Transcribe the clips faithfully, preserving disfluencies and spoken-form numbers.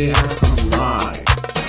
J Akram live.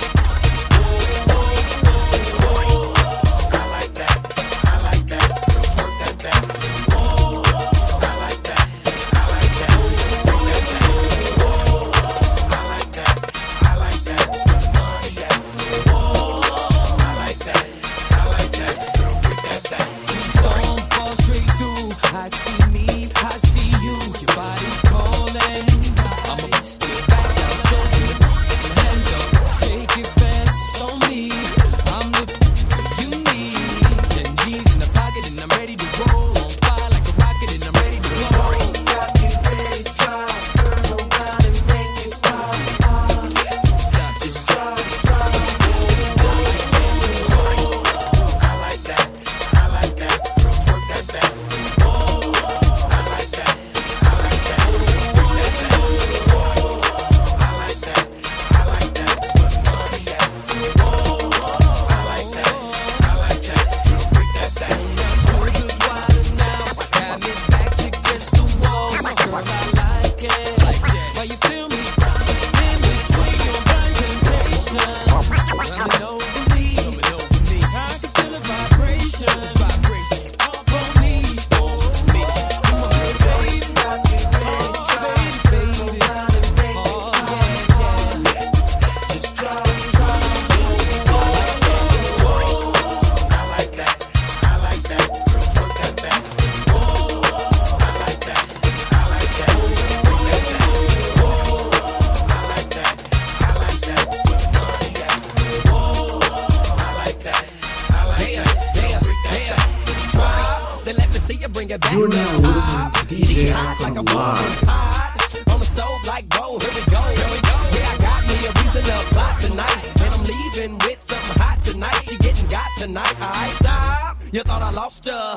You're now listening to D J Akram live. On the stove like gold, here we go, here we go. Yeah, I got me a reason to plot tonight, and I'm leaving with something hot tonight. She getting got tonight. I stop. You thought I lost her?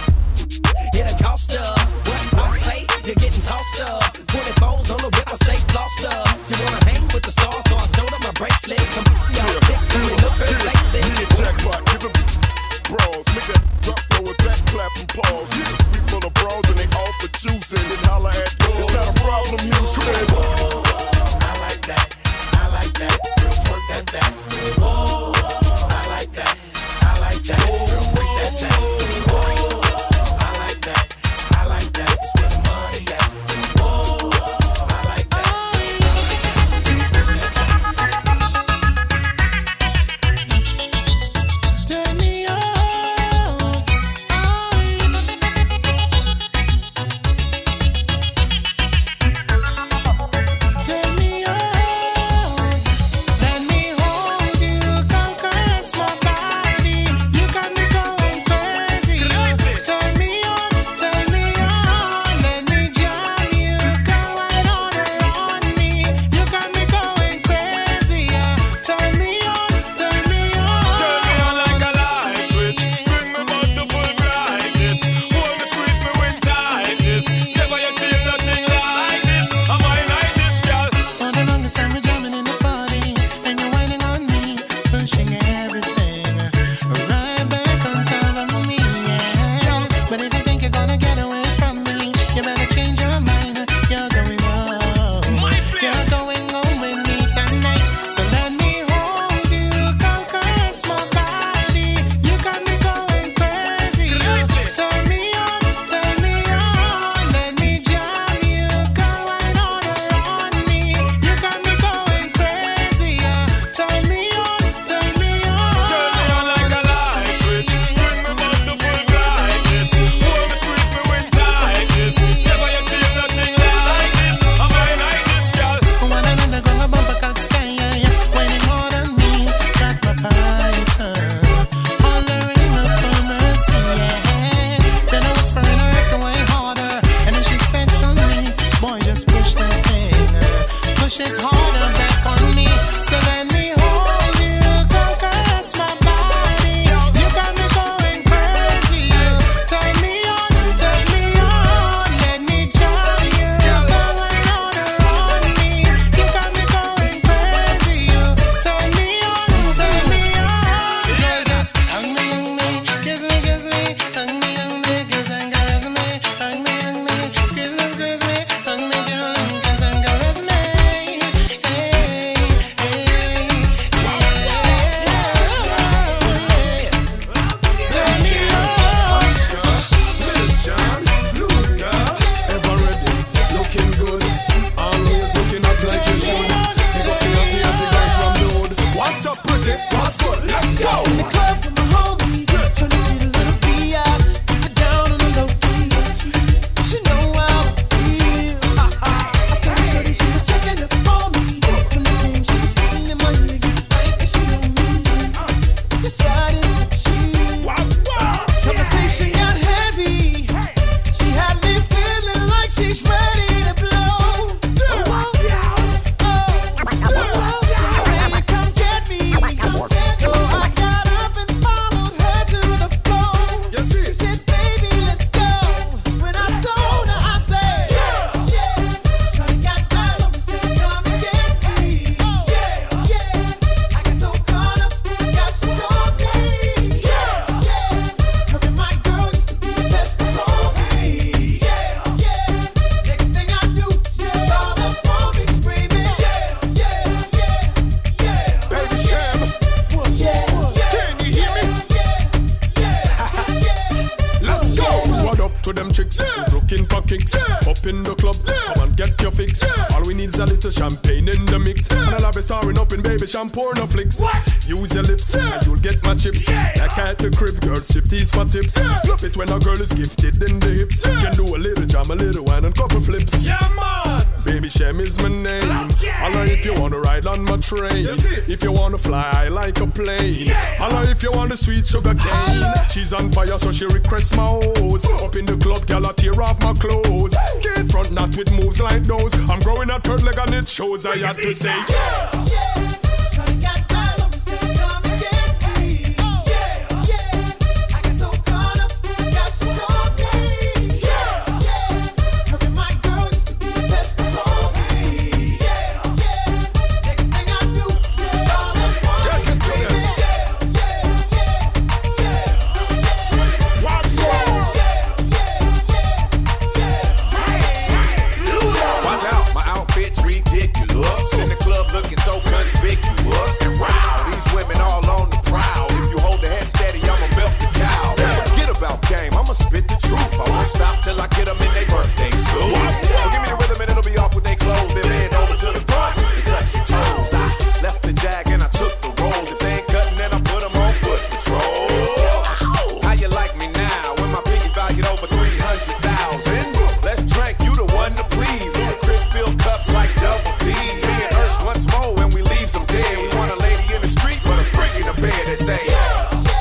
It a cost her. What I say? You're getting tossed up. Twenty fours on the whip, I say flossed her. She wanna hang with the stars, so I showed her my bracelet. Come on, y'all chicks, you look her lacy. Yeah, jackpot, give it brawls. Make that drop, throw it back, clap and pause. Yeah, sweet full of brawls and they all for choosing. Then holla at me. It's not a problem, Houston. I like that. I like that. Girl, twerk that that. Whoa, I like that. I like that. Girl, freak that that. Whoa, I like that. I like that. It's where the money at. Whoa. Pause foot, let's go. In the club with my homies, tryna get a little V I, keep it down on the low key. She know how I feel. I said, shorty, she was checking up on me. From the game, she was speaking in my ear. You think that she know me? Decided that she. Conversation got heavy. She had me feeling like she's ready to blow. Oh, oh, come get me, come get me. So I got up and followed her to the floor. You see? She said, baby, let's go. When I told her, I said, yeah, yeah. Shawty got down on me, said, come and get me. Oh, yeah, yeah. I got so caught up, got she told me. Yeah, yeah. Her and my girl used to be the best of homies. Yeah, yeah. Next thing I knew, she was all up on me, screaming. Yeah, yeah, yeah, yeah. Baby Sham, Yeah, can you hear me? Let's go. What up to them chicks who's looking for kicks? Up in the club, come and get your fix. All we need is a little champagne in the mix. And I'll have a starring up in baby shampoo no flicks. Use your lips and you'll get my chips. Like at the crib, girl, sip these for tips. Love it when a girl is gifted in the hips. Can do a little jam, a little wine and couple flips. Yeah, man. Baby Shem is my name. Holla if you wanna ride on my train. If you wanna fly like a plane. Holla if you want a sweet sugar cane. She's on fire so she requests my hose. Up in the club, girl, I tear off my clothes. Can't front not with moves like those. I'm growing a third leg and it shows. I had to say yeah, yeah. Shawty got down on me, said, come and get me. Oh, yeah, yeah. I got so caught up, got she told me. Yeah, yeah. Her and my girl used to be the best of homies. Yeah, yeah. Next thing I knew, she was all up on me, screaming. Yeah, yeah, yeah, yeah. Watch out, my outfit's ridiculous. In the club looking so conspicuous. And wow, these women all on the prowl. If you hold the head steady, I'ma milk the cow. Forget about game, I'ma spit the truth. I won't stop till I get them in their birthday suit. So give me the rhythm and it'll be off with their clothes. Then head over to the front and touch your toes. I left the jag and I took the rolls. If they ain't cutting, then I put them on foot patrol. How you like me now when my pinky's valued over three hundred thousand? Let's drink, you the one to please. With the crisp filled cups like double D. Me and Ursh once more when we leave some dead. We want a lady in the street but a freak in the bed that say yeah.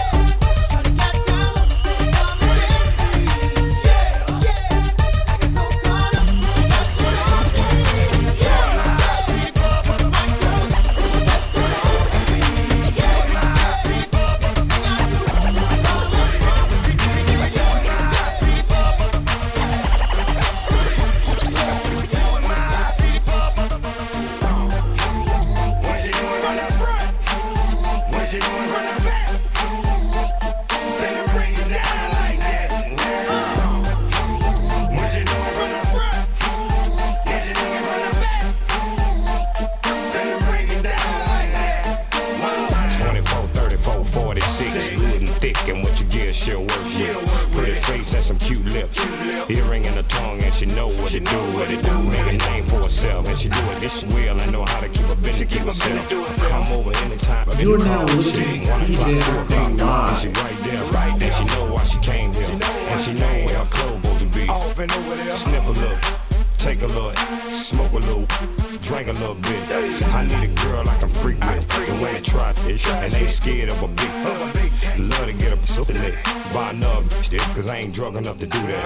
Earring in her tongue and she know what it do, what it do. Make a name for herself and she do it this well. I know how to keep a business, keep herself. Come over anytime. You're now listening to D J Rock Live. She right there, right there. She know why she came here and she know where her clothes supposed to be. Sniff a little, take a look, smoke a little, drink a little bit. I need a girl I can freak with, the way it try it, and ain't scared of a big. Love to get up so late, buy another stick, cause I ain't drunk enough to do that.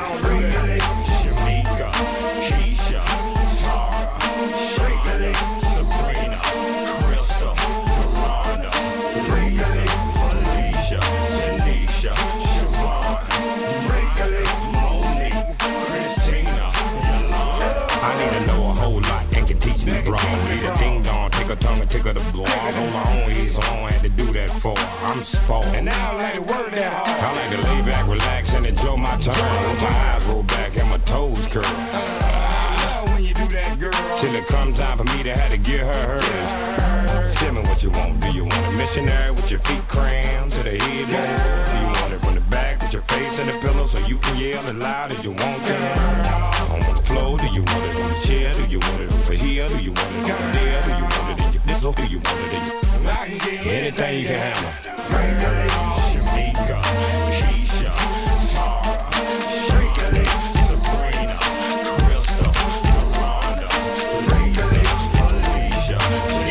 Shamika, Keisha, Tara, Shakely, Sabrina, Crystal, Miranda, Rizzy, Felicia, Janisha, Siobhan, Monique, Christina, Yolanda. I need to know a whole lot and can teach me wrong. Need a ding dong, take her tongue and take her to blow. I'm on my own, he's on, had to do that for. I'm spoiled. And now I like to work that hard. I like to lay back, relax, and enjoy my time. My eyes roll back and my toes curl. Uh, when you do that, girl. Till it comes time for me to have to give her hers. Tell me what you want. Do you want a missionary with your feet crammed to the headboard? Do you want it from the back with your face in the pillow so you can yell as loud as you want to? On the floor, do you want it on the chair? Do you want it over here? Do you want it over there? Do you want it in your... This So do you want it? Do you? I can get anything you can handle. Shamika, Keisha, Tara, Shirley, Sabrina, Crystal, Rhonda, Ray, Felicia,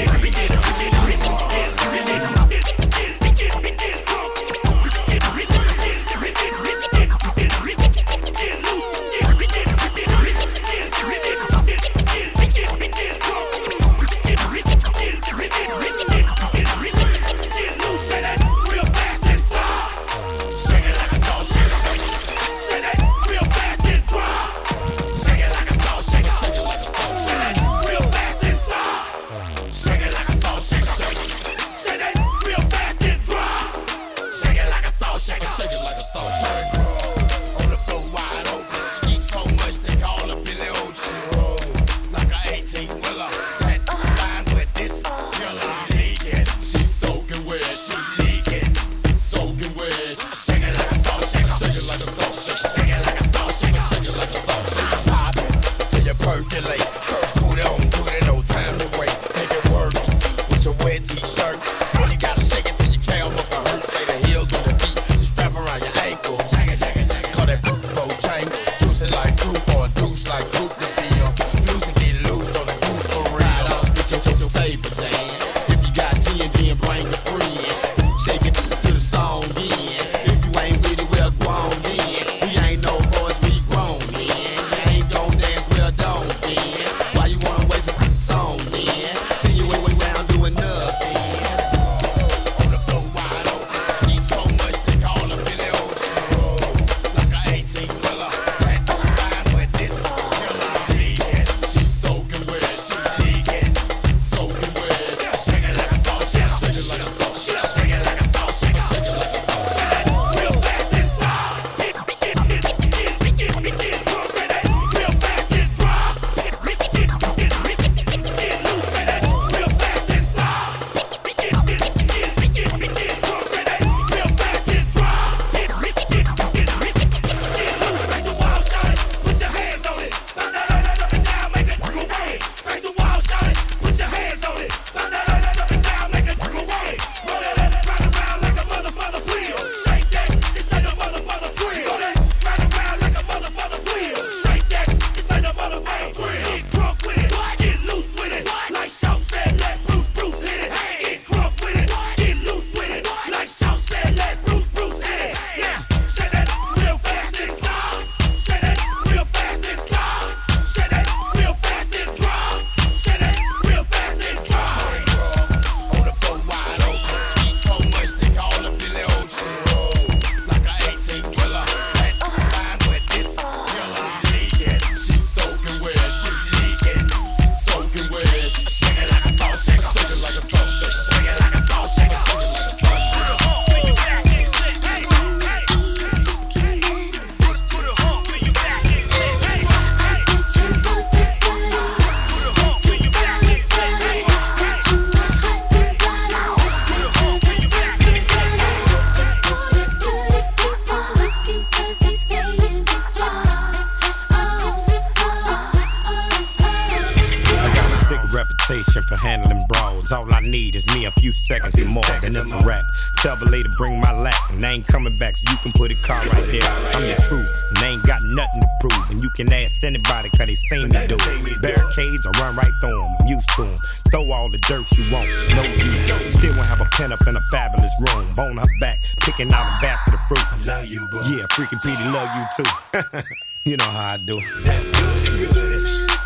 seconds and more, then it's a wrap. Tell the lady bring my lap, and I ain't coming back, so you can put a car right there. I'm the truth, and I ain't got nothing to prove, and you can ask anybody, cause they seen me do it. Barricades, I run right through them, I'm used to them. Throw all the dirt you want, it's no use. Still won't have a pen up in a fabulous room. Bone her back, picking out a basket of fruit. I love you, boo. Yeah, freaking Petey love you too. You know how I do. That good, good.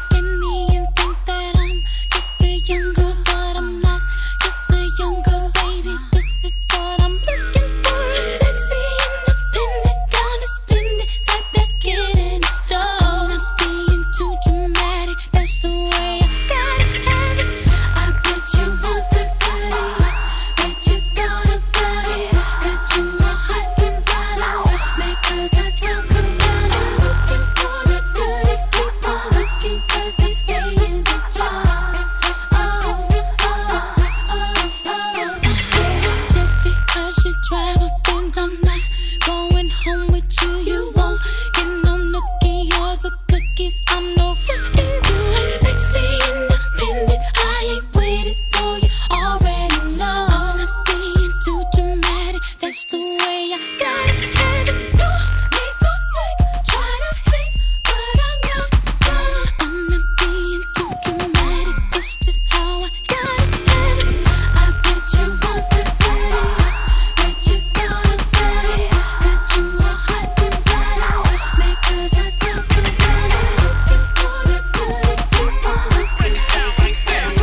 Younger, but I'm not just a younger baby. This is what I'm looking for. Sexy, independent, kinda splendid, type that's getting strong. Not being too dramatic, that's the way I gotta have it. I bet you want the goodies, bet you thought about it. Got you all hot and bothered, because I talk around and looking for the goodies. Keep on looking. the way I gotta have it. You make me sick, try to hate, but I'm not done. I'm not being too dramatic, it's just how I gotta have it. I bet you want the daddy, bet you got a daddy, that you are hot and daddy, because I talk around it, looking for the goodies, keep on looking, just like steady.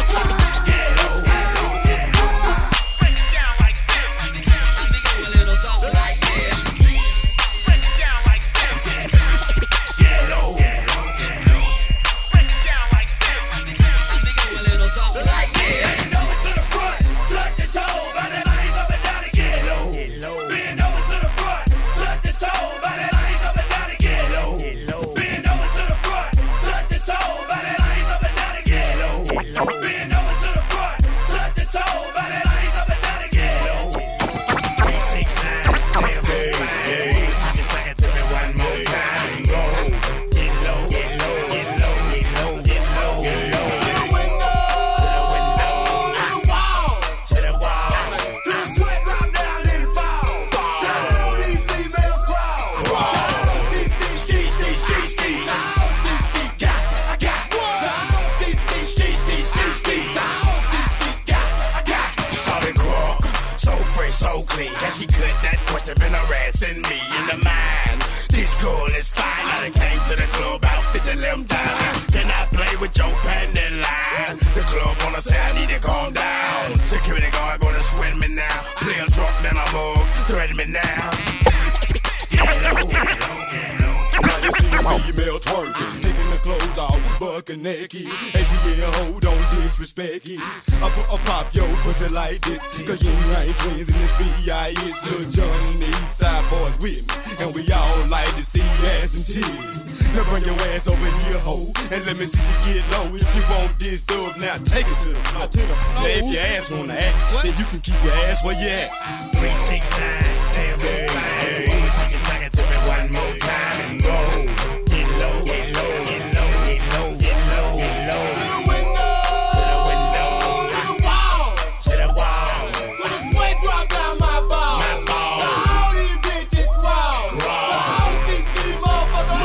Naked, and yeah, hold on, disrespect it. I put a pop your pussy like this, cause you ain't twins in this B I S. Lil Jon and the East Side boys with me, and we all like to see ass and titties. Now bring your ass over here, ho, and let me see you get low. If you want this dub, now take it to the floor. To the floor. Now if your ass wanna act, what? Then you can keep your ass where you at. three six nine, damn, hey, hey. Take it, take it to me one more time and go. Get low, get low, get low, get low, get low, get low. To the window, to the window, to the wall, to the wall. To the sweat drop down my ball, my ball. All these bitches raw, raw. All these these motherfuckers,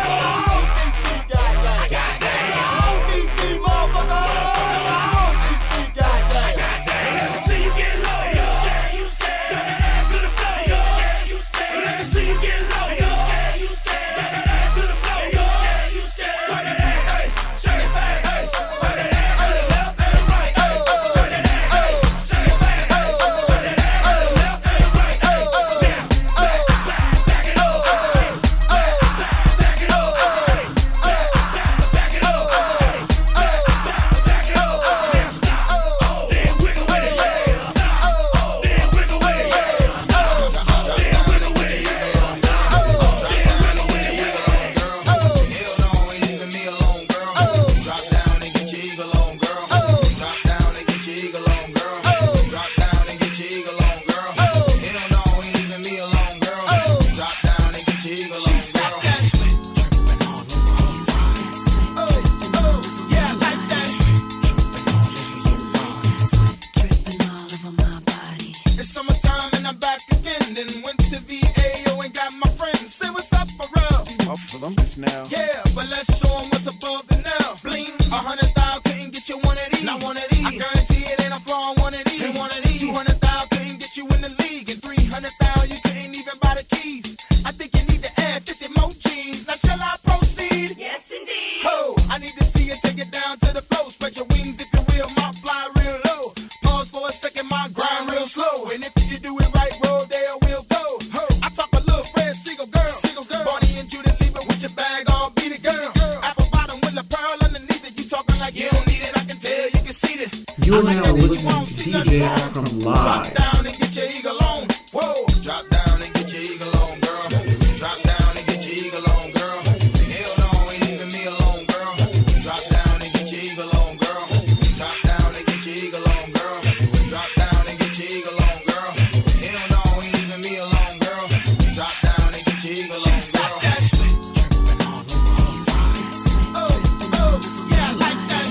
all these these goddamn, goddamn. All these these motherfuckers, all these these goddamn, goddamn. Let me see you get low, you stay, you stay. Turn that ass to the floor, you stay, you stay. Let me see you get low, you stay, you stay. Turn that ass to the floor, you stay, you stay. Turn that ass, hey, shake it fast, hey. Turn that ass to the left and the right, hey. Turn that ass, hey, shake it fast, hey. Turn that ass to the left and the right, hey. Now, back, back it up, hey. Back it up, hey. Back it up, hey. Back it up, hey. Now stop, then wiggle with it, yeah. Stop, then wiggle with it, yeah. Stop, then wiggle with it, yeah. Stop, then wiggle with it, yeah. Hell no, ain't leaving me alone, girl. Drop down and get your eagle on, girl. Drop down and get your eagle on, girl. Drop down and get your eagle on, girl. Hell no, ain't leaving me alone, girl. Drop down and get your eagle on, girl. Yeah, like that. Dripping all over my body. It's summertime and I'm back again. Then went to V A O and got my friends. Say what's up for real. Up for them this now. Yeah, but let's show 'em what's above the nail. Bling, a hundred thousand couldn't get you one of these. Not one of these. I guarantee it ain't a flaw on one of these. Ain't one of these. Two hundred thousand couldn't get you in the league, and three hundred thousand you couldn't even buy the keys. I think you need to add fifty more G's. Now shall I proceed? Yes, indeed. Ho, I need to see you take it down to the floor. Spread your wings if you will, my fly real low. Pause for a second, my grind real slow. And if you do it right, roll there we'll go. Ho, I talk a little Fred Siegel girl, Siegel girl. Bonnie and Judith leave it with your bag on, beat it, girl. Apple bottom with a pearl underneath it. You talking like you don't need it, I can tell you can see it. You are now listening to D J Akram Drop live. down and get your eagle on. Whoa, drop down and get your eagle on, girl. Drop down and get your eagle on, girl. Hell no, ain't leaving me alone, girl. Drop down and get your eagle on, girl. Drop down and get your eagle on, girl. Drop down and get your eagle on, girl. Hell no, ain't leaving me alone, girl. Drop down and get your eagle on, girl. Oh, oh, yeah, I like that.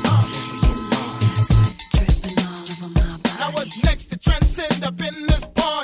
Dripping all over my body. Now what's next to transcend up in this party?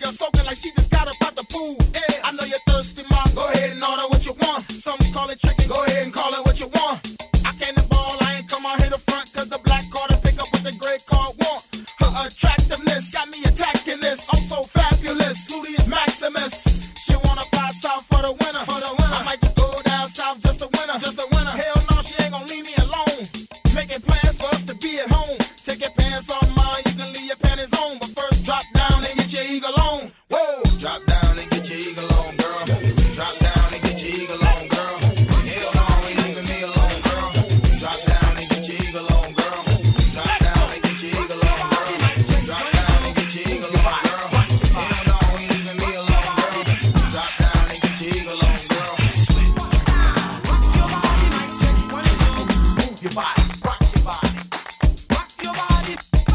her soaking like she just got up out the pool. Yeah, I know you're thirsty, ma. Go ahead and order what you want. Some call it chicken. Go ahead and call it what you want. I came to ball, I ain't come out here to front, cause the black card to pick up what the gray card want. Her attractiveness got me attacking this. I'm so fabulous, Gluteus Maximus. She wanna fly south for the winter, for the winter. I might just go down south just to winter, just to winter. Hell no, she ain't gon' leave me alone. Making plans for us to be at home. Take your pants off mine, you can leave your panties on. But first drop down and get your eagle on. Whoa, drop down and get your eagle on, girl. Drop down and get your eagle on, girl. Hell no, ain't leaving me alone, girl. Drop down and get your eagle on, girl. Drop down and get your eagle on, girl. Drop down and get your eagle on, girl. Hell no, ain't leaving me alone, girl. Drop down and get your eagle on, girl. Move your body, rock your body, rock your body.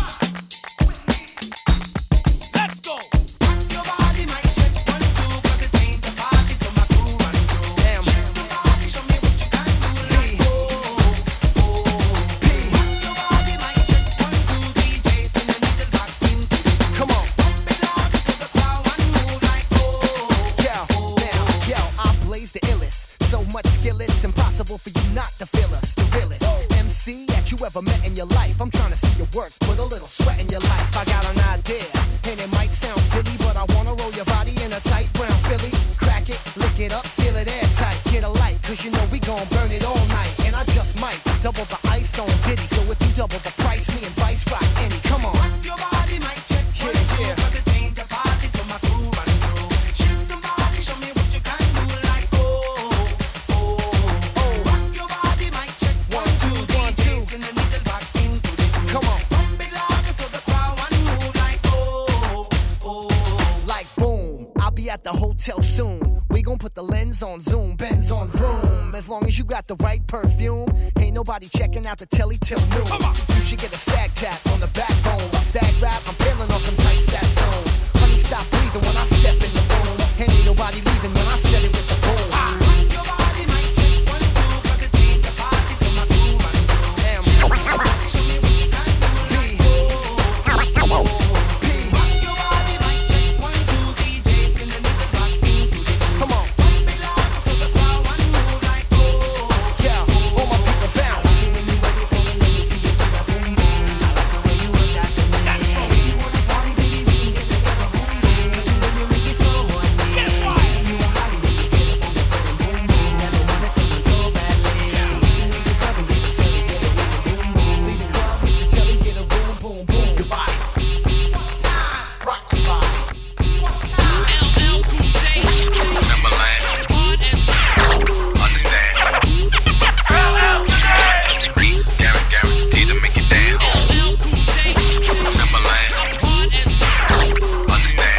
Let's go. Rock your body, mic check one two, 'cause it ain't the party till my crew run through. Damn. Shake somebody, show me what you can do. Like oh, oh, oh. P. Rock your body, mic check one two, D J spin the needle back into the groove. Come on. Pump it loud so the crowd and move like oh. Yo, now, yo, I blaze the illest. So much skill, it's impossible for you not to feel us. The realest M C that you ever met in your life. I'm trying to see your work, put a little sweat in your life. I got an idea, and it might sound silly, but I wanna roll your body in a tight brown Philly. Crack it, lick it up, seal it airtight. Get a light, cause you know we gon' burn it all night. And I just might double the ice on Diddy. So if you double the price, me and Vice rock any. Come on. Rock your body, mic check one two, Yeah, yeah. 'cause it ain't the party till my crew run through. Shake somebody, show me what you can do. Like oh, oh, oh. Rock your body, mic check one two, one, two. spin the needle back into the groove. Come on. Pump it louder so the crowd and move like oh, oh. Like boom, I'll be at the hotel soon. We gon' put the lens on zoom, Benz on vroom. As long as you got the right perfume, ain't nobody checking out the telly till noon. You should get a stag tap on the backbone. Stag rap, I'm peeling off them tight sat zones. Honey, stop breathing when I step in the room. And ain't nobody leaving when I set it with the boom. Rock your body, mic check one two, 'cause it ain't the party till my crew run through. Damn. Somebody show me what you can do. V. P. Rock your body, mic check one two, D J spin the needle back into the groove. Come on. Pump it louder so the crowd and move like oh. Yeah, all my people bounce. When you ready for me, let me see you do that boom boom. I like the way you work that to me. If you wanna party, baby, we can get together boom boom. 'Cause you know you make me so horny. You a hottie when you get up on the floor and boom boom. Never wanted someone so badly. Leave the club and leave the telly, get a boom boom. Leave the club, leave the telly, get a boom, boom, boom. Your body, rock your body. L L Cool J, Timberland, hard as understand. Gary, Gary, T to make it dance. L L Cool J, Timberland, hard as understand.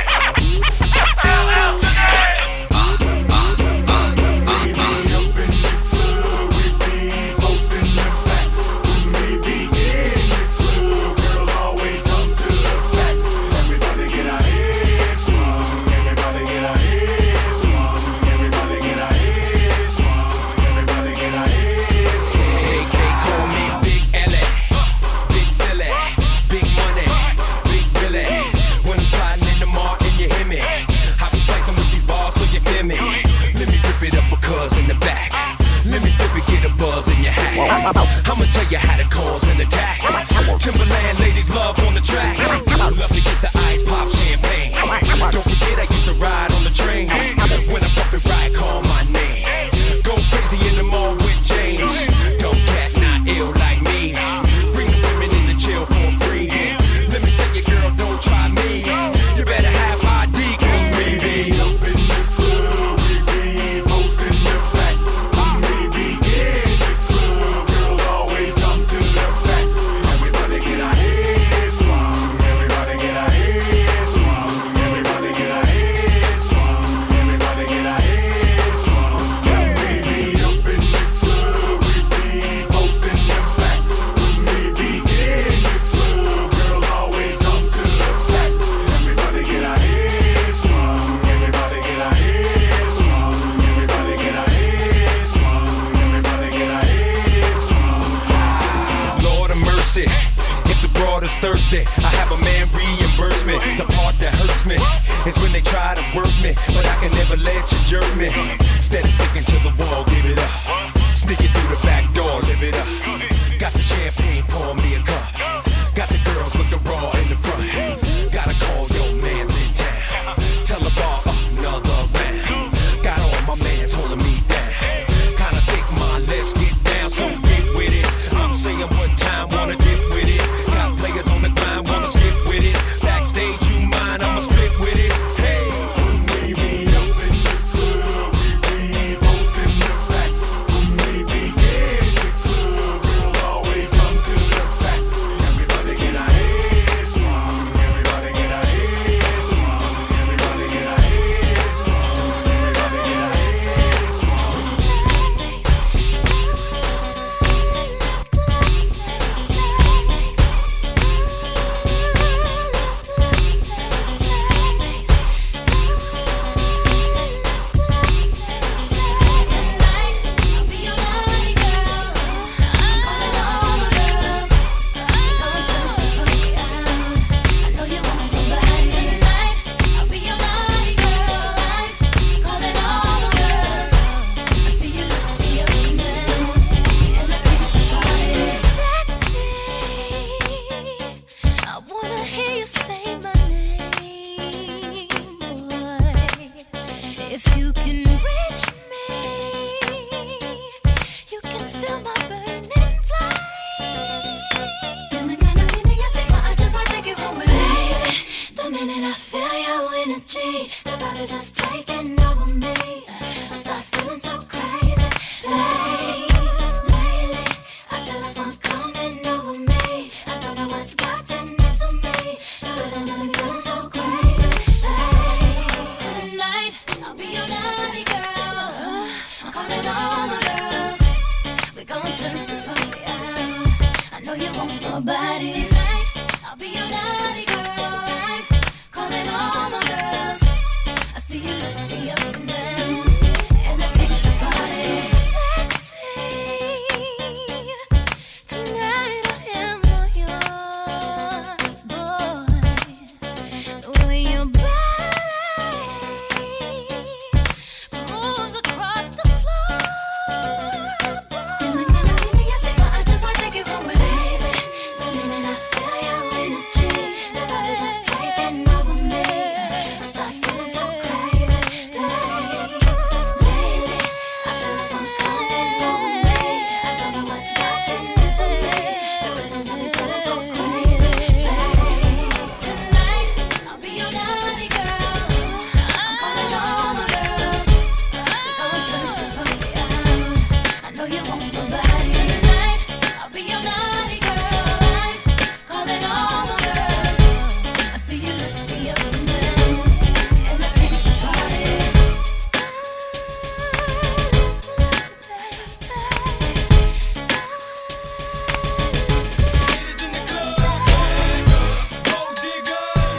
They call me Big Ellie, Big Silly, Big Money, Big Billy. When I'm sliding in the mall and you hear me, I be slicing with these balls so you feel me. Let me rip it up for cuz in the back. Let me flip it, get a buzz in your hat. I'ma tell you how to cause an attack. Timberland ladies love on the track. Love to get the ice pop champagne. Don't forget I used to ride on the train. When I bump it right, call my name. Go crazy in the mall with James. Don't cat not ill like me. Bring the women in the chill for free. Let me tell you, girl, don't try me. You better have I D, cause me be up in the club, we be posting the back. We be in the club, girls always come to the back. Everybody get our heads swung. Everybody get our heads swung. Everybody get our heads swung. Everybody get our heads swung. We be up in the club, we be posting the back. We be in the club, girls always come to the back. Everybody get our heads swung. Everybody get our heads swung. Everybody get our heads swung. Everybody get our heads swung. Lord of mercy, if the broad is thirsty, I have a man reimburse me. The part that hurts me is when they try to work me, but I can never let you jerk me. Instead of sticking to the wall, give it up. Stick it through the back door, live it up. Got the champagne, pour me a cup. Got the girls with the raw in the front. Gotta call your mans in town. Tell the bar another round. Got all my mans holding me down. Kinda think my let's get down, so get with it. I'm saying what time, wanna dip with it. Got players on the grind, wanna skip with it. Backstage, you mind, I'ma split with it. Hey, when we be up in the club, we be hosting the back. When we be in the club, we'll always come to the back. Everybody get our heads swung. Everybody get our heads swung. Everybody get our heads swung. Everybody get our heads swung. I wanna hear you say my name, boy. If you can reach me, you can feel my burning flame. Feeling kind of enthusiastic, but I just wanna take you home with me. Baby, the minute I feel your energy, the vibe is just taking over me. I start feeling so crazy, babe. Lately, I feel like fun coming over me. I don't know what's gotten into me, but I'm feeling so crazy, babe. Tonight, I'll be your naughty girl. I'm calling all my girls. We're gonna turn this party out. I know you want nobody. Tonight, I'll be your naughty girl. Calling all my girls. I see you look me up and down, and I think the party so sexy. Tonight I am all yours, boy. The way your body moves across the floor. Feeling kind of enthusiastic, but I just wanna take you home with me. Baby, the minute I feel your energy, the vibe is just taking over me. I start feeling so crazy, babe. Lately, I feel like I'm coming over me. I don't know what's gotten into me. The rhythm's got me feeling so crazy, babe. Tonight, I'll be your naughty girl. I'm calling all my girls. We're gonna turn this party out. I know you want nobody. Tonight, I'll be your naughty girl. Calling all my girls. I see you look me up and down, and I think the party. Haters in the club, gold diggers.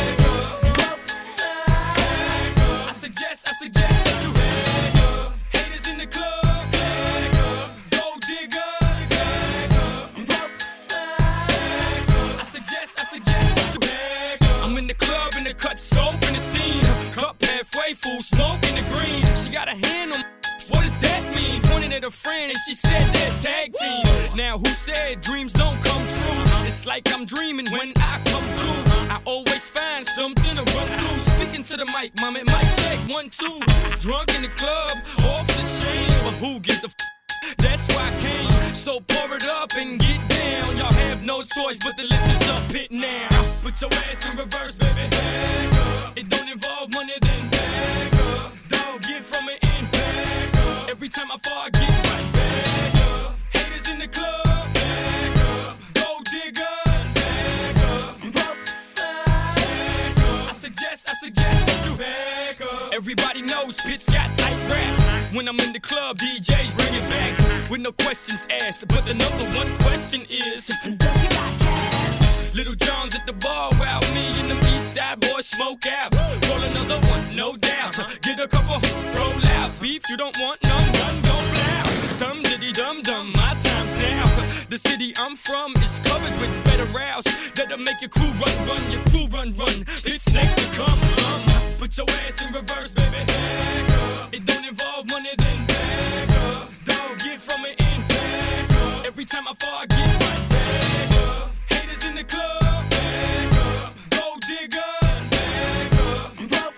I suggest, I suggest that you haters in the club, gold diggers. I suggest, I suggest that you I'm in the club, in the cut, scope in the scene. Cup halfway full, smoke in the green. She got a hand on. What does that mean? Pointing at a friend and she said they're tag team. Now who said dreams don't come true? It's like I'm dreaming when I come through. I always find something to run through. Speaking to the mic, mom, it mic check one, two. Drunk in the club, off the chain. But who gives a f? That's why I came. So pour it up and get down. Y'all have no choice but to listen to it now. Put your ass in reverse, baby. It don't involve money, then don't get from it in. Every time I fall, I get right back. Haters in the club, gold diggers. I suggest, I suggest that you back up. Everybody knows Pitts got tight raps. When I'm in the club, D Js bring it back with no questions asked. But the number one question is, does he got cash? Little John's at the bar while me and them East Side boys smoke out. Roll another one, no doubt. Get a couple, roll out. Beef, you don't want none, none, go loud. Dum diddy dum dum, my time's now. The city I'm from is covered with better routes that'll make your crew run, run, your crew run, run. It's next to come, um. Put Put your ass in reverse, baby. Back up. It don't involve money, then back up. Don't get from it in. Back up. Every time I fall, I get right back up. Haters in the club. Back up. Gold diggers. Back up. Back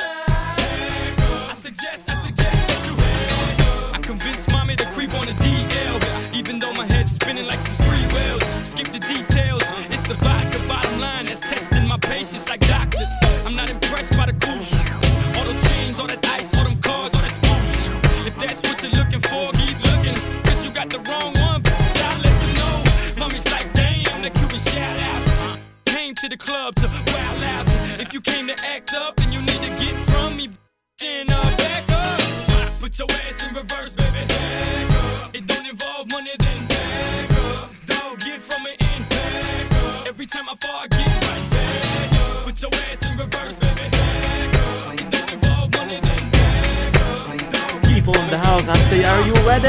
up. I suggest, I suggest that you back up. I convinced mommy to creep on the D L. Even though my head's spinning like some free wheels. Skip the details. It's the vodka bottom line that's testing my patience like doctors. I'm not impressed by the cool shit. All those chains, all that ice, all them cars, all that bullshit. If that's what you're looking for, keep looking. Cause you got the wrong one, bitch, I'll let you know. Mommy's like, damn, the Cuban shout outs. Came to the club to wild out. If you came to act up, then you need to get from me, and uh, back up. Put your ass in reverse, baby. Back up. It don't involve money, then back up. Don't get from it in. Back up. Every time I fall, I get right back up. Put your ass in reverse, baby. Back up. It don't involve money, then back up. People in the house, I say, are you ready?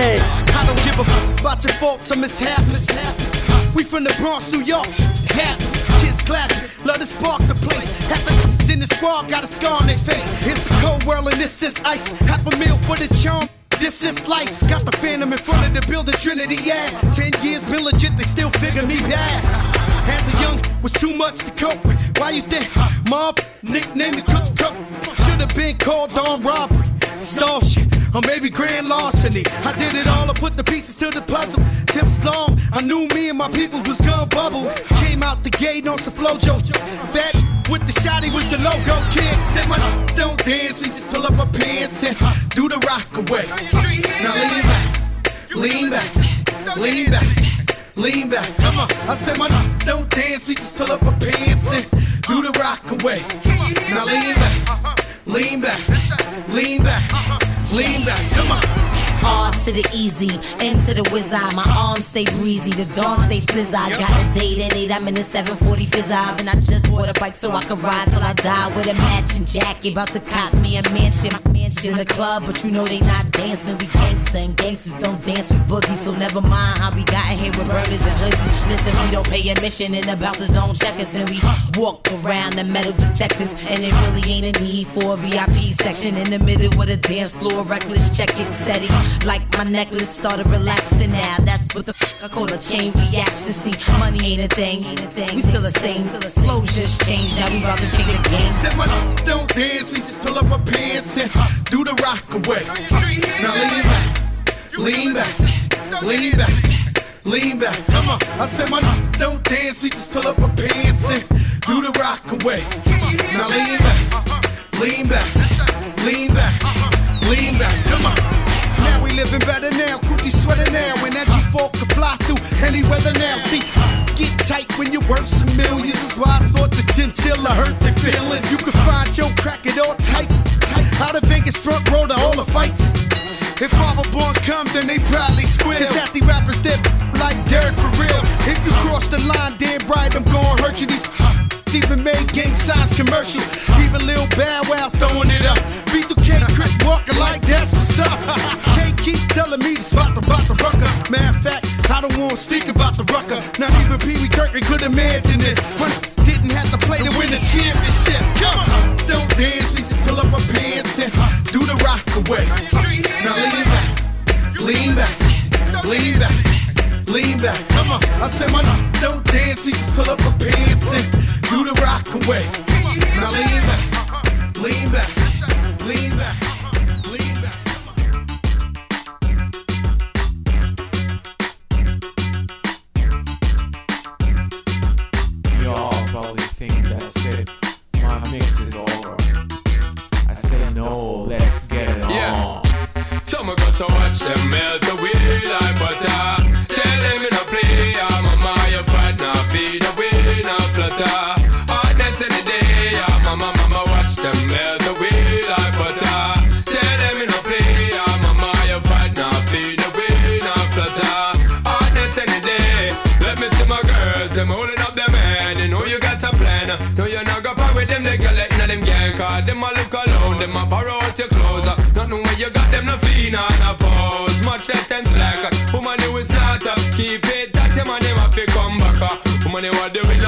I don't give a fuck about your faults or mishaps. We from the Bronx, New York. Happens. Kids clapping, love to spark the place. Half the in the squad got a scar on their face. It's a cold world and this is ice. Half a meal for the charm. This is life. Got the Phantom in front of the building, Trinity, yeah. Ten years been legit, they still figure me bad. As a young, was too much to cope with. Why you think mom nicknamed the cook cook? Should've been called on robbery, stall shit, or maybe grand larceny. I did it all, I put the pieces to the puzzle. Just as long, I knew me and my people was gonna bubble. Came out the gate on some flojo. Fat with the shotty was the logo kid. Said my don't dance, we just pull up our pants and do the rock away. Now lean back, lean back, lean back, lean back. Come on, I said my don't dance, we just pull up our pants and do the rock away. Now lean back, lean back, lean back, lean back. Come on. R to the easy, M to the whiz eye. My arms stay breezy, the dawn stay fizz. I got a date at eight, I'm in the seven forty fizz eye. And I just bought a bike so I can ride till I die with a matching jacket. About to cop me a mansion, mansion in the club, but you know they not dancing. We gangsta and gangsters don't dance with boogies, so never mind how we got in here with burners and hoodies. Listen, we don't pay admission and the bouncers don't check us, and we walk around the metal detectors. And it really ain't a need for a V I P section in the middle with a dance floor. Reckless, check it, steady. Like my necklace started relaxing now. That's what the fuck I call a chain reaction. See, money ain't a thing, ain't a thing. We still the same. Flow just changed. Now we about to change the game. Said my don't dance, we just pull up our pants and do the rock away. Now lean back, lean back, lean back, lean back. Come on, I said my don't dance, we just pull up our pants and do the rock away. Now lean back, lean back, lean back, lean back. Come on. Now we living better now, Coochie sweater now. And that G four can fly through any weather now. See, get tight when you're worth some millions. That's why I thought the chinchilla hurt their feelings. You can find your crack it all tight, tight. Out of Vegas front row to all the fights. If Father Born come, then they probably squeal. Cause half the rappers that like Derek for real. If you cross the line, damn right, I'm gonna hurt you. These even made gang signs commercial. Even Lil Bow Wow throwing it up. B two K Crit walking like that's what's up. K keep telling me to spot about the rucker. Matter of fact, I don't wanna speak about the rucker. Not even Pee Wee Kirkland could imagine this. When didn't have to play to win the championship. Come on, don't dance, we just pull up our pants and do the rock away. Now lean back, lean back, lean back, lean back. Come on, I said my don't dance, we just pull up our pants and do the rock away. Now lean back, lean back, lean back, lean back. Y'all probably think that's it. My mix is over. I say no, let's get it yeah. on. Some got to watch them melt away like butter. Tell them in a play, I'm a Maya fight, now feed away, now flutter. Hardness in the day, yeah, mama, mama, watch them melt away like butter. Tell them in a play, I'm a Maya fight, now feed away, now flutter. Hardness in the day, let me see my girls, them holding up them hand. You know you got a plan, no you're not gonna power with them, they get letting them gang. Cause them a look alone, them a borrow out your clothes. Not know where you got them, no fee, no, no pose. Much less than slack, woman you is not up. Keep it that them and them have to come back. Woman you are the winner, them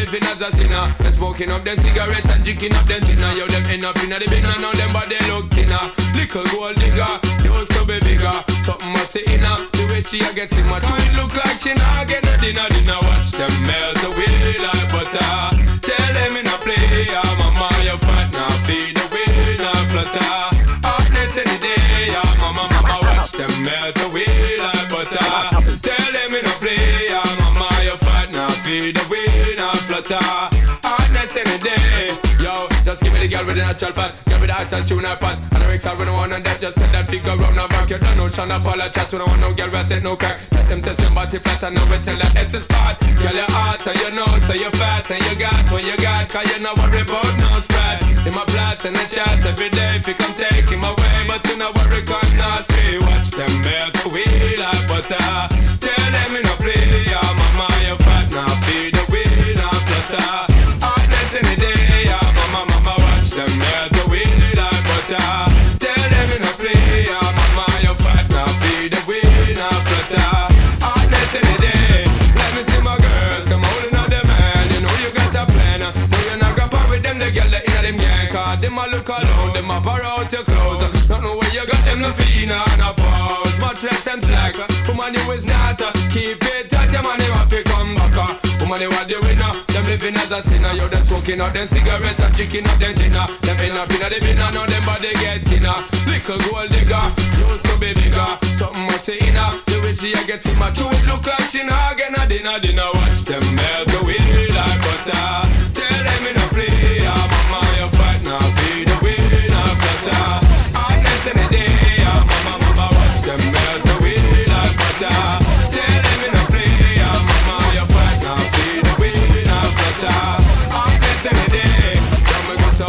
living as a sinner. Them smoking up them cigarette and drinking up them dinner. Yo, them end up in the bin and now them body look thinner. Little gold digger, used to be bigger. Something must say inner. The way she a get simmer to it look like she not get no dinner. Dinner watch them melt away like butter. Tell them in a play, ah mama you fat now feed the way now flutter. Hotness any day, ah mama mama watch them melt away like butter. Tell them in a play, ah mama you fat now feed the way now flutter. Hotness any day, yo just give me the girl with the natural fat. Give me the hot and tune her pot. And the Rex I really want on that. Just tell that figure round her back. You don't know Shana Paula chat. We don't want no girl where take no crack. Let them test them body flat and now we tell that it's a spot. Girl you hot and you know so you fat and you got what you got. Cause you know worry about no spread. In my plot and I chat every day. If you come take him away. But you know worry cause not free. Watch them melt away like butter. Tell them in a play. Yeah mama you fat now feed the way now flutter. Hotness in the day. Yeah mama mama watch them melt away like butter. Tell them in a play. Yeah mama you fat now feed the way now flutter. Hotness in the day. Let me see my girls come holding on them hand. You know you got a plan. No you're not gonna part with them. The girl that inna them gang. Cause them a look alone. Them a borrow out your clothes. Don't know where you got them no fina and a pause. Much less than slack. Woman you is not. Keep it tight. Your man you have to come back. Woman you are the winner. Them living as a sinner. You them smoking up them cigarettes and drinking up them dinner. Them end up inna the bin and now them body get thinner. Little gold digger. Used to be bigger. Something must say inna. The way she a get simmer. True it look like she not get a dinner. Dinner watch them melt away like butter. Tell them in a play. Ah mama you fight now. Feed the way now flutter. Hotness in the day. Ah mama mama watch them melt away like butter. Tell them in a play. Ah mama you fight now. Feed the way now flutter. Hotness in the day. Come and go so.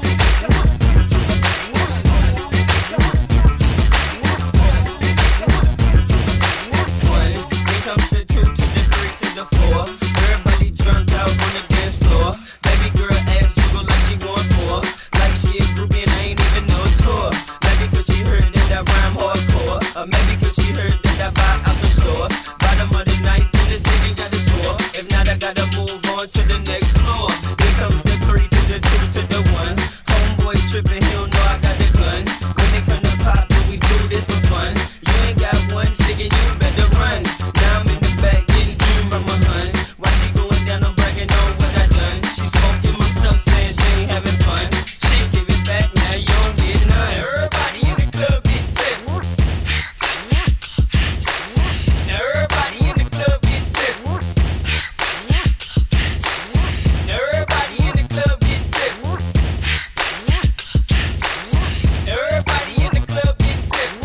One, here comes the two to the three to the four. Everybody drunk out on the dance floor. Baby girl ass jiggle like she want more. Like she a groupie and I ain't even no tour. Maybe cause she heard that I rhyme hardcore. Or maybe cause she heard that I buy out the store. Bottom of the ninth in the city got the score. If not I gotta move on to the next floor. Here comes the three to the two to the one. Homeboy tripping, he don't know I got the gun. When it come to pop, we do this for fun. You ain't got one stick and you better run. Now I'm in the back getting eaten from my huns. While she going down, I'm bragging on what I done. She smoking my stuff, saying she ain't having fun. She give it back, now you don't get none. Everybody in the club get tips. Now everybody in the club get tips. Now everybody in the club get tips. Now everybody in the club get tips.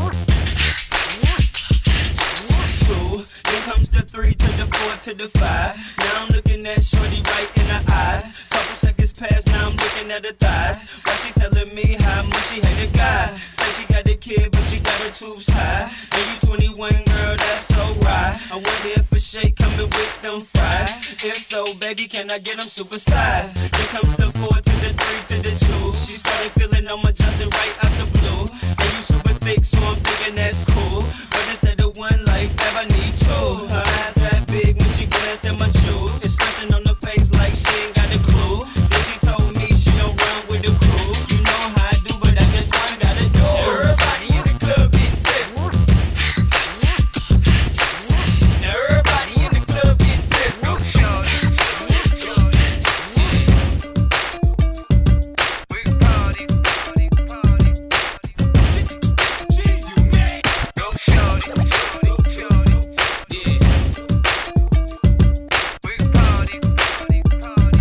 Two, then comes the three to the four to the five. Now I'm looking at shorty right in the eyes. Couple seconds pass, now I'm looking at her thighs. While she telling me how much she hate a guy. Say she got a kid, but she got her tubes high. And you twenty-one, girl, that's so right. I wonder if a shake coming with them fries. If so, baby, can I get them supersized? Then comes the four to the three to the two. She started feeling I'm adjusting right out the blue. And you super thick, so I'm thinking that's cool. But instead of one life, I need two. Her eyes that big when she glanced at my shoes. Expression on her face like she ain't got a clue. Then she told me she don't run with the crew. You know how I do, but I guess one gotta do. Everybody in the club get tips. Now everybody in the club get tips. Go shorty. We party, party, party. Go shorty, shorty, shorty. Yeah. We party, party, party.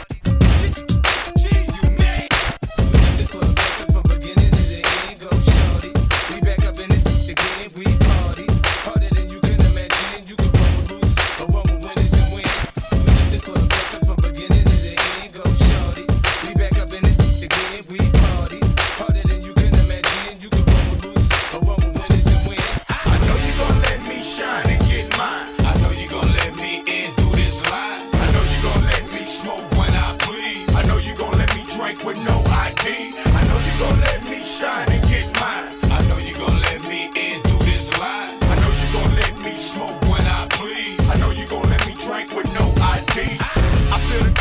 The club jumping from beginning to the end. Go shorty. We back up in this again. We party harder than you can imagine. You can run with losers or run with winners and win. We hit the club jumping from beginning to the end. Go shorty. We back up in this again. We party harder than you can imagine. You can run with losers or run with winners and win. I know you gon' let me shine and get mine. I know you gon' let me in through this line. I know you gon' let me smoke when I please. I know you gon' let me drink with no I D. I know you gon' let me shine and get mine. I know you gon' let me in through this line. I know you gon' let me smoke when I please. I know you gon' let me drink with no I D. I feel the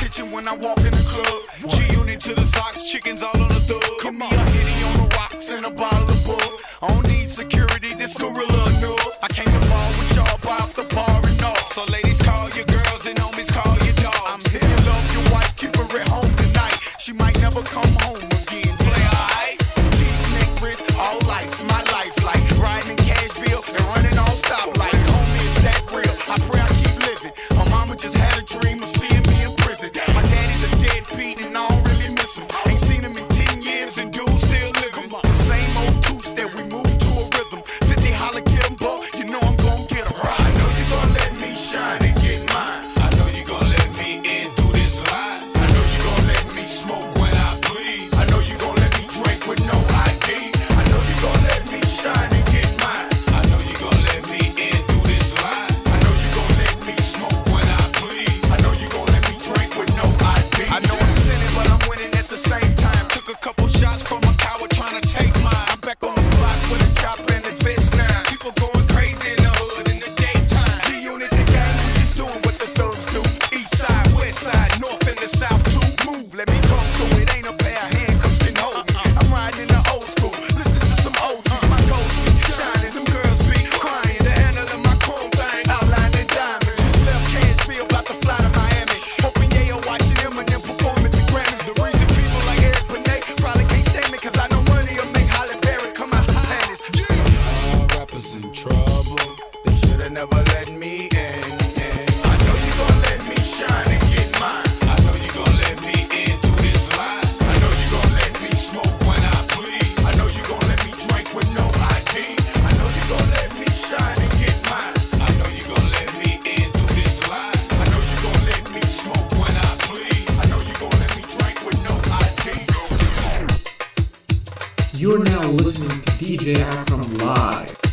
thug. Come me a hitty on the rocks and a bottle of bull. I don't need security, this gorilla enough. I came to ball with y'all, buy up the bar and all. So ladies, call your girls and homies, call your dogs. I'm here to love your wife, keep her at home tonight. She might never come home again. Play alright. Teeth, neck, wrist, all lights. My life like riding in Cashville and running on stoplights. Homie, it's that real. I pray I keep living. My mama just had a dream of seeing me in prison. My daddy's a deadbeat and I don't really miss him. Ain't seen him in ten years and dude's still living. The same old two-step, we moved to a rhythm. fifty holler, get him, boy. You know I'm gon' get him. I know you gon' let me shine and get mine. I know you gon' let me in through this line. I know you gon' let me smoke when I please. I know you gon' let me drink with no I D. I know you gon' let me shine and get mine. I know you gon' let me in through this line. I know you gon' let me smoke when I please. I know you gon' let me drink with no I D. I know I'm sinning, but I'm winning at the same time. Took a couple shots from a coward trying to take mine. I'm back on the block with a chop and a vest now. People going crazy in the hood in the daytime. G-Unit the gang, we just doing what the thugs do. East side, west side, north and the south too. Move, let me come through. It ain't a pair of handcuffs can hold me. I'm riding in the old school, listening to some oldies. My goals be shining, them girls be crying. The handle of my chrome thing, outlined in diamonds. Just left Cashville, about to fly to Miami. Hoping Yayo watching Eminem perform at the Grammys. The reason people like Eric Benet probably can't stand me, cause I know money will make Halle Berry come out the panties. Yeah. Rappers in trouble, they should've never let me in, in. I know you gon' let me shine and get mine. I know you gon' let me in through this line. I know you gon' let me smoke when I please. I know you gon' let me drink with no I D. I know you gon' let me shine and get mine. I know you gon' let me in through this line. I know you gon' let me smoke when I please. I know you gon' let me drink with no I D. You're now listening to D J Akram live.